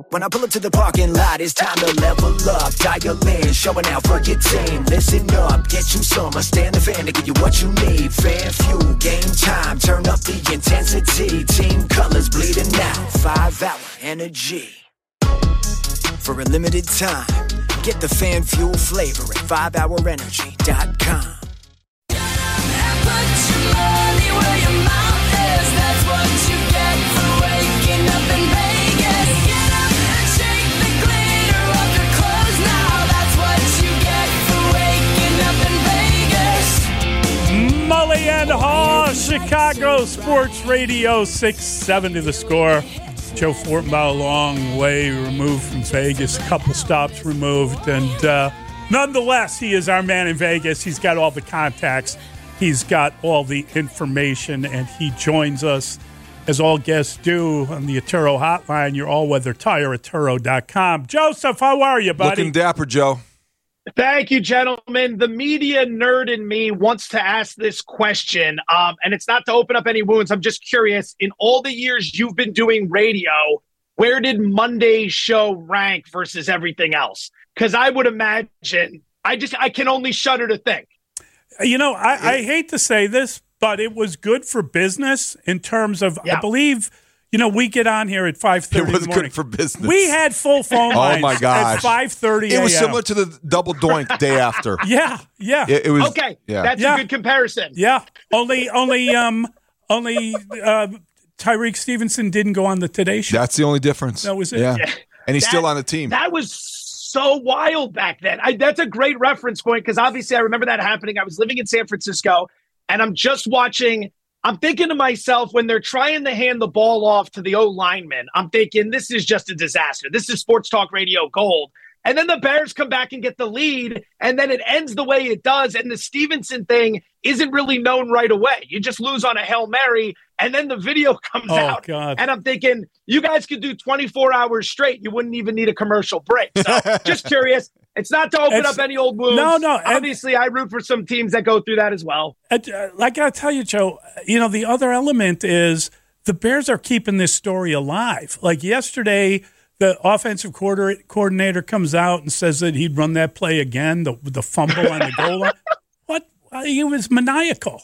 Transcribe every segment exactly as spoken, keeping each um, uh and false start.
When I pull up to the parking lot, it's time to level up. Dial in, showing out for your team. Listen up, get you some. I stand the fan to give you what you need. Fan fuel, game time, turn up the intensity. Team colors bleeding out, five hour energy. For a limited time, get the fan fuel flavor at five hour energy dot com. Mully and Haw, Chicago Sports Radio, six seven to the score. Joe Fortenbaugh, a long way removed from Vegas, a couple stops removed. And uh, nonetheless, he is our man in Vegas. He's got all the contacts. He's got all the information, and he joins us, as all guests do, on the Atturo Hotline, your all-weather tire at Atturo dot com. Joseph, how are you, buddy? Looking dapper, Joe. Thank you, gentlemen. The media nerd in me wants to ask this question, um, and it's not to open up any wounds. I'm just curious. In all the years you've been doing radio, where did Monday's show rank versus everything else? Because I would imagine, I just I can only shudder to think. You know, I, I hate to say this, but it was good for business in terms of, yeah. I believe, you know, we get on here at five thirty. It was in the morning. Good for business. We had full phone lines oh, my gosh. at five thirty It was similar to the double doink day after. Yeah, yeah. It, it was Okay, yeah. that's yeah. a good comparison. Yeah, only, only, um, only uh, Tyreek Stevenson didn't go on the Today Show. That's the only difference. That was it. Yeah, yeah. And he's that, still on the team. That was so wild back then. I, that's a great reference point because obviously I remember that happening. I was living in San Francisco, and I'm just watching – I'm thinking to myself, when they're trying to hand the ball off to the O-lineman, I'm thinking this is just a disaster. This is Sports Talk Radio gold. And then the Bears come back and get the lead, and then it ends the way it does, and the Stevenson thing isn't really known right away. You just lose on a Hail Mary, and then the video comes oh, out. God. And I'm thinking, you guys could do twenty-four hours straight. You wouldn't even need a commercial break. So just curious. It's not to open it's, up any old wounds. No, no. Obviously, and, I root for some teams that go through that as well. Uh, I got to tell you, Joe, you know, the other element is the Bears are keeping this story alive. Like yesterday, the offensive coordinator comes out and says that he'd run that play again, the, the fumble on the goal line. What? He was maniacal.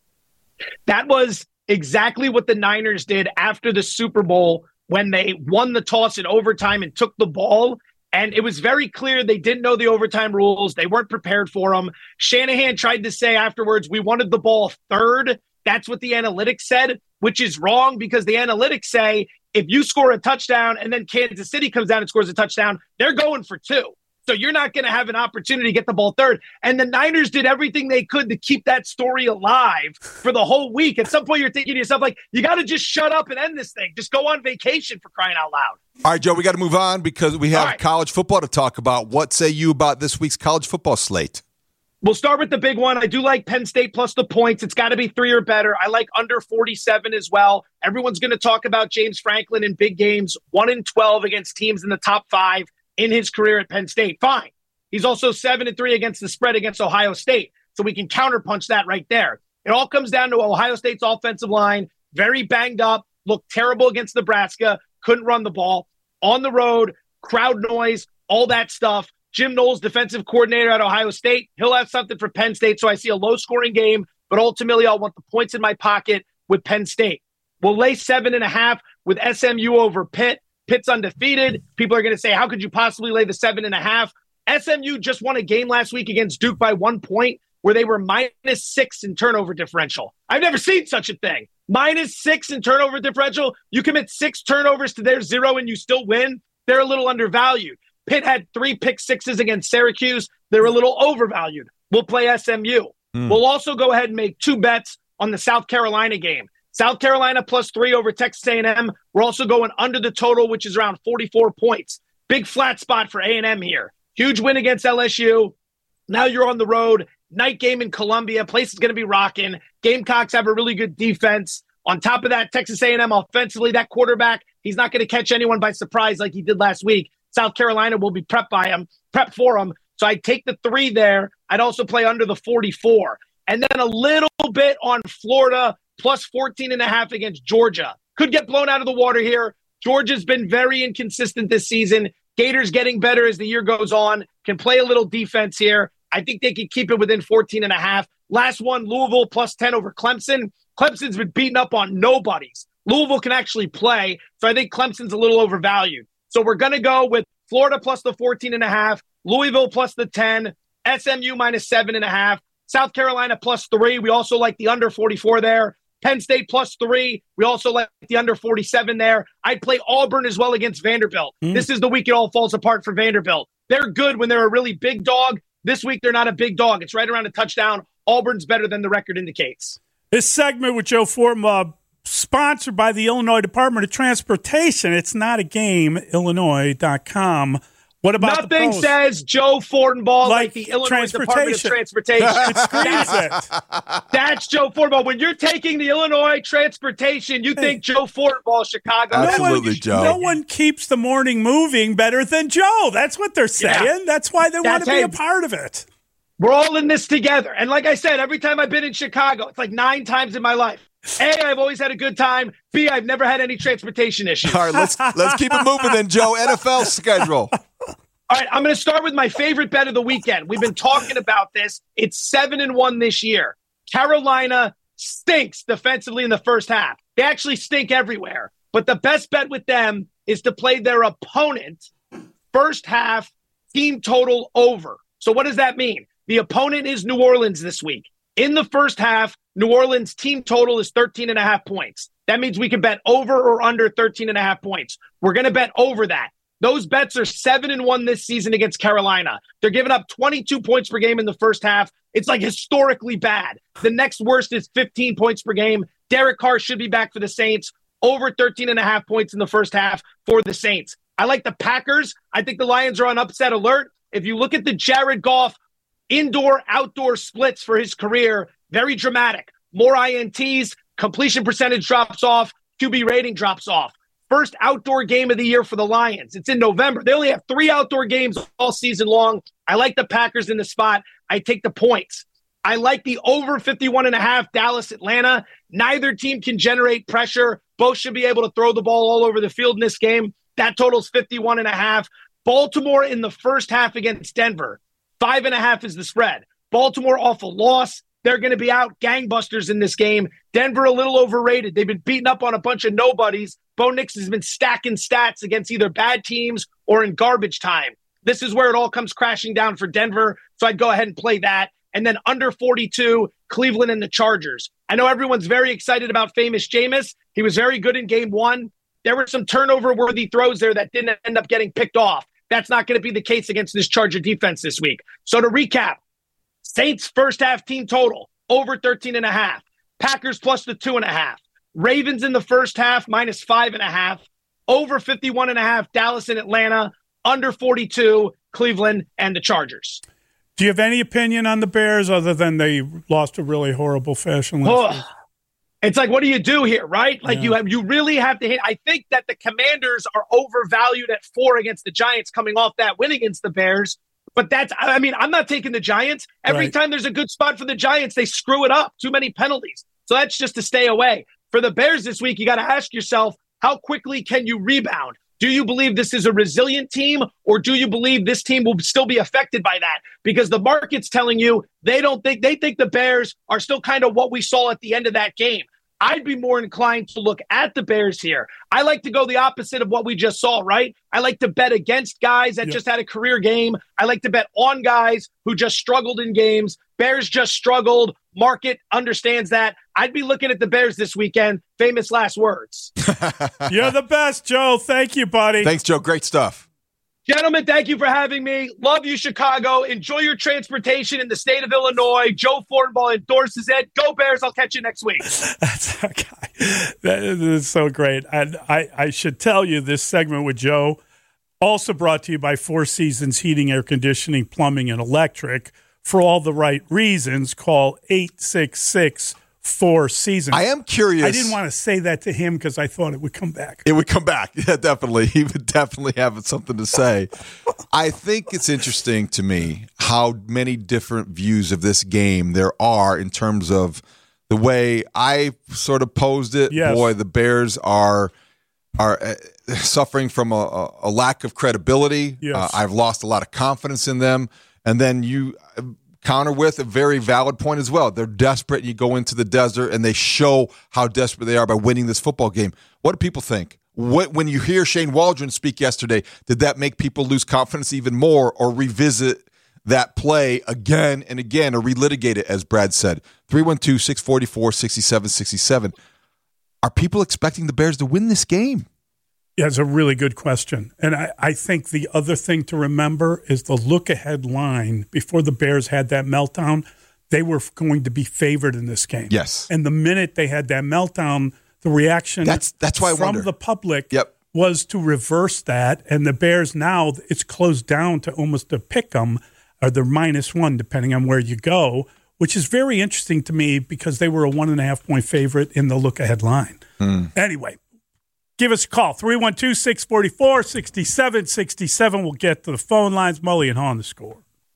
That was exactly what the Niners did after the Super Bowl when they won the toss in overtime and took the ball. And it was very clear they didn't know the overtime rules. They weren't prepared for them. Shanahan tried to say afterwards, we wanted the ball third. That's what the analytics said, which is wrong because the analytics say if you score a touchdown and then Kansas City comes down and scores a touchdown, they're going for two. So you're not going to have an opportunity to get the ball third. And the Niners did everything they could to keep that story alive for the whole week. At some point, you're thinking to yourself, like, you got to just shut up and end this thing. Just go on vacation, for crying out loud. All right, Joe, we got to move on because we have right. college football to talk about. What say you about this week's college football slate? We'll start with the big one. I do like Penn State plus the points. It's got to be three or better. I like under forty-seven as well. Everyone's going to talk about James Franklin in big games, one in twelve against teams in the top five in his career at Penn State. Fine. He's also seven and three against the spread against Ohio State. So we can counterpunch that right there. It all comes down to Ohio State's offensive line. Very banged up, looked terrible against Nebraska, couldn't run the ball. On the road, crowd noise, all that stuff. Jim Knowles, defensive coordinator at Ohio State, he'll have something for Penn State. So I see a low-scoring game, but ultimately I'll want the points in my pocket with Penn State. We'll lay seven and a half with S M U over Pitt. Pitt's undefeated. People are going to say, how could you possibly lay the seven and a half? S M U just won a game last week against Duke by one point where they were minus six in turnover differential. I've never seen such a thing. Minus six in turnover differential. You commit six turnovers to their zero and you still win. They're a little undervalued. Pitt had three pick sixes against Syracuse. They're a little overvalued. We'll play S M U. Mm. We'll also go ahead and make two bets on the South Carolina game. South Carolina plus three over Texas A and M. We're also going under the total, which is around forty-four points. Big flat spot for A and M here. Huge win against L S U. Now you're on the road. Night game in Columbia. Place is going to be rocking. Gamecocks have a really good defense. On top of that, Texas A and M offensively, that quarterback, he's not going to catch anyone by surprise like he did last week. South Carolina will be prepped by him, prepped for him. So I'd take the three there. I'd also play under the forty-four. And then a little bit on Florida, plus fourteen and a half against Georgia. Could get blown out of the water here. Georgia's been very inconsistent this season. Gators getting better as the year goes on, can play a little defense here. I think they can keep it within fourteen and a half. Last one, Louisville plus ten over Clemson. Clemson's been beaten up on nobodies. Louisville can actually play, so I think Clemson's a little overvalued. So we're going to go with Florida plus the fourteen and a half, Louisville plus the ten, S M U minus seven and a half, South Carolina plus three. We also like the under forty-four there. Penn State plus three. We also like the under forty-seven there. I'd play Auburn as well against Vanderbilt. Mm. This is the week it all falls apart for Vanderbilt. They're good when they're a really big dog. This week, they're not a big dog. It's right around a touchdown. Auburn's better than the record indicates. This segment with Joe Fortenbaugh, sponsored by the Illinois Department of Transportation. It's not a game, Illinois dot com. What about Nothing the says Joe Fortenbaugh like, like the Illinois Department of Transportation. It screams it. That's Joe Fortenbaugh. When you're taking the Illinois Transportation, you think Joe Fortenbaugh, Chicago. Absolutely, no one, Joe. No one keeps the morning moving better than Joe. That's what they're saying. Yeah. That's why they want to be a part of it. We're all in this together. And like I said, every time I've been in Chicago, it's like nine times in my life. A, I've always had a good time. B, I've never had any transportation issues. All right, let's let's keep it moving then, Joe. N F L schedule. All right, I'm going to start with my favorite bet of the weekend. We've been talking about this. It's seven and one this year. Carolina stinks defensively in the first half. They actually stink everywhere. But the best bet with them is to play their opponent first half team total over. So what does that mean? The opponent is New Orleans this week. In the first half, New Orleans team total is thirteen and a half points. That means we can bet over or under thirteen and a half points. We're going to bet over that. Those bets are seven and one this season against Carolina. They're giving up twenty-two points per game in the first half. It's like historically bad. The next worst is fifteen points per game. Derek Carr should be back for the Saints. Over thirteen and a half points in the first half for the Saints. I like the Packers. I think the Lions are on upset alert. If you look at the Jared Goff indoor-outdoor splits for his career, very dramatic. More I N Ts, completion percentage drops off, Q B rating drops off. First outdoor game of the year for the Lions. It's in November. They only have three outdoor games all season long. I like the Packers in the spot. I take the points. I like the over fifty-one and a half Dallas Atlanta. Neither team can generate pressure. Both should be able to throw the ball all over the field in this game. That totals fifty-one and a half. Baltimore in the first half against Denver. Five and a half is the spread. Baltimore off a loss. They're going to be out gangbusters in this game. Denver a little overrated. They've been beaten up on a bunch of nobodies. Bo Nix has been stacking stats against either bad teams or in garbage time. This is where it all comes crashing down for Denver. So I'd go ahead and play that. And then under forty-two, Cleveland and the Chargers. I know everyone's very excited about famous Jameis. He was very good in game one. There were some turnover-worthy throws there that didn't end up getting picked off. That's not going to be the case against this Charger defense this week. So to recap, Saints first half team total, over thirteen and a half. Packers plus the two and a half. Ravens in the first half, minus five and a half. Over fifty-one and a half, Dallas and Atlanta. Under forty-two, Cleveland and the Chargers. Do you have any opinion on the Bears other than they lost a really horrible fashion last week? It's like, what do you do here, right? Like, yeah. you have, you really have to hit. I think that the Commanders are overvalued at four against the Giants coming off that win against the Bears. But that's, I mean, I'm not taking the Giants. Every right. time there's a good spot for the Giants, they screw it up. Too many penalties. So that's just to stay away. For the Bears this week, you got to ask yourself, how quickly can you rebound? Do you believe this is a resilient team, or do you believe this team will still be affected by that? Because the market's telling you they don't think, they think the Bears are still kind of what we saw at the end of that game. I'd be more inclined to look at the Bears here. I like to go the opposite of what we just saw, right? I like to bet against guys that yep. just had a career game. I like to bet on guys who just struggled in games. Bears just struggled. Market understands that. I'd be looking at the Bears this weekend. Famous last words. You're the best, Joe. Thank you, buddy. Thanks, Joe. Great stuff. Gentlemen, thank you for having me. Love you, Chicago. Enjoy your transportation in the state of Illinois. Joe Fortenbaugh endorses it. Go Bears. I'll catch you next week. That's okay. That is so great. And I, I should tell you, this segment with Joe, also brought to you by Four Seasons Heating, Air Conditioning, Plumbing, and Electric. For all the right reasons, call eight six six, four seasons. I am curious. I didn't want to say that to him because I thought it would come back. It would come back. Yeah, definitely. He would definitely have something to say. I think it's interesting to me how many different views of this game there are in terms of the way I sort of posed it. Yes. Boy, the Bears are are uh, suffering from a, a, a lack of credibility. Yes. Uh, I've lost a lot of confidence in them. And then you counter with a very valid point as well. They're desperate, and you go into the desert, and they show how desperate they are by winning this football game. What do people think? What, when you hear Shane Waldron speak yesterday, did that make people lose confidence even more or revisit that play again and again or relitigate it, as Brad said? three one two, six four four, six seven six seven. Are people expecting the Bears to win this game? Yeah, it's a really good question. And I, I think the other thing to remember is the look-ahead line. Before the Bears had that meltdown, they were going to be favored in this game. Yes. And the minute they had that meltdown, the reaction that's, that's why I from wonder. the public Yep. was to reverse that. And the Bears now, it's closed down to almost a pick 'em, or they're minus one, depending on where you go, which is very interesting to me because they were a one and a half point favorite in the look-ahead line. Mm. Anyway, give us a call, three one two, six four four, six seven six seven. We'll get to the phone lines. Mully and Haw on The Score.